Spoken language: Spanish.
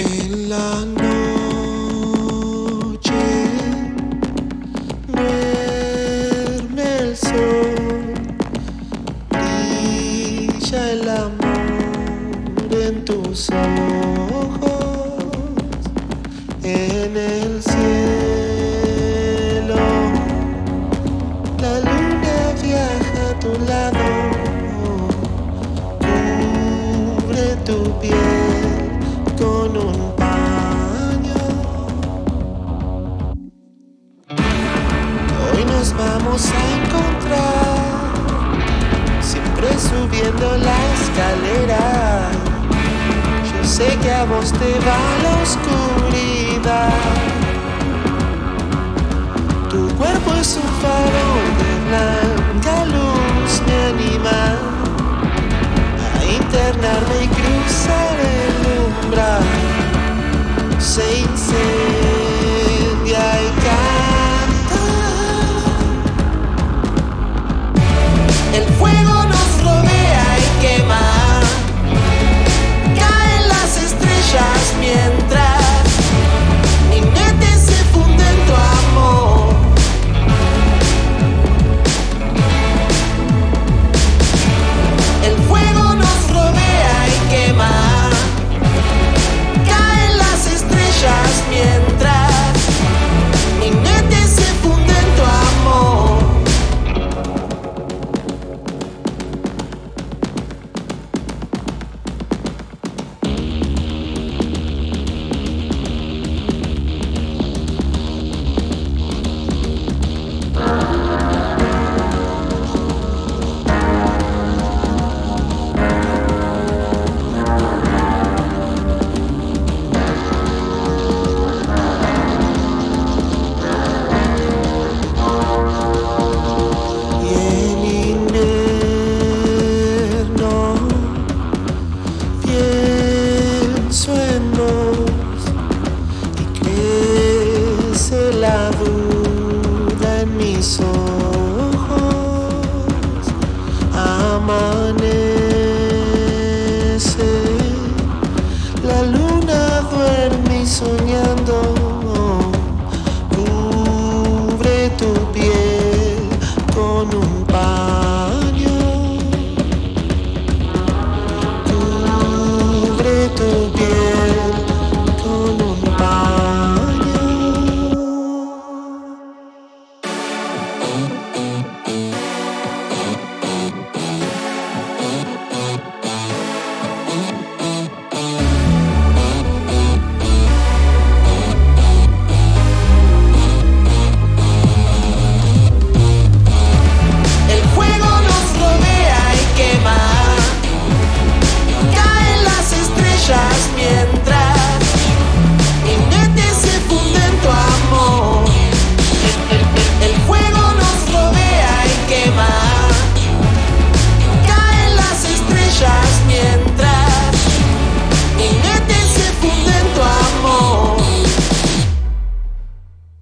En la noche duerme el sol, brilla el amor en tus ojos, en el cielo la luna viaja a tu lado, cubre tu piel con un paño. Hoy nos vamos a encontrar, siempre subiendo la escalera. Yo sé que a vos te va la oscuridad. Tu cuerpo es un farol de blanca luz, me anima a internarme y cruzar el umbral. Se incendia y canta. El fuego nos rodea y quema. Caen las estrellas mientras mi mente se funde en tu amor. El fuego nos rodea y quema. Caen las estrellas mientras mi mente se funde en tu amor. Y en invierno pienso en vos y crece la duda en mis ojos. Amanece, la luna duerme y soñando cubre tu piel con un paño.